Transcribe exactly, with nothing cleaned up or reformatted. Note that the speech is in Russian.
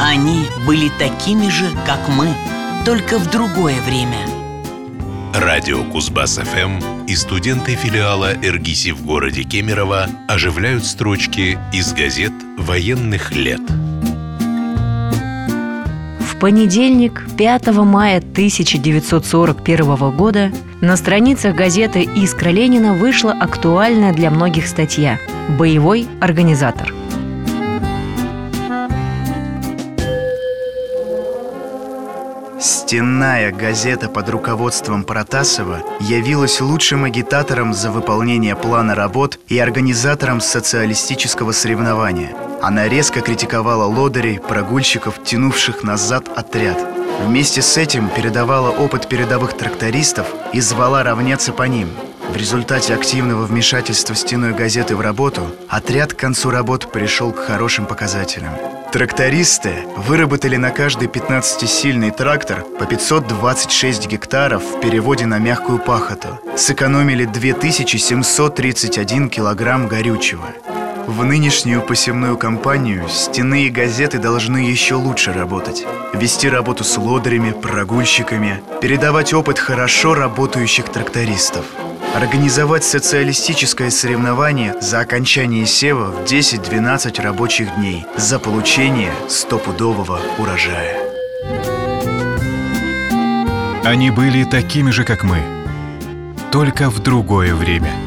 Они были такими же, как мы, только в другое время. Радио Кузбасс-ФМ и студенты филиала эр-ГИСИ в городе Кемерово оживляют строчки из газет военных лет. В понедельник, пятого мая тысяча девятьсот сорок первого года, на страницах газеты «Искра Ленина» вышла актуальная для многих статья «Боевой организатор». Стенная газета под руководством Протасова явилась лучшим агитатором за выполнение плана работ и организатором социалистического соревнования. Она резко критиковала лодырей, прогульщиков, тянувших назад отряд. Вместе с этим передавала опыт передовых трактористов и звала равняться по ним. В результате активного вмешательства стенной газеты в работу отряд к концу работ пришел к хорошим показателям. Трактористы выработали на каждый пятнадцатисильный трактор по пятьсот двадцать шесть гектаров в переводе на мягкую пахоту, сэкономили две тысячи семьсот тридцать один килограмм горючего. В нынешнюю посевную кампанию стенные газеты должны еще лучше работать. Вести работу с лодырями, прогульщиками, передавать опыт хорошо работающих трактористов. Организовать социалистическое соревнование за окончание сева в десять-двенадцать рабочих дней за получение стопудового урожая. Они были такими же, как мы, только в другое время.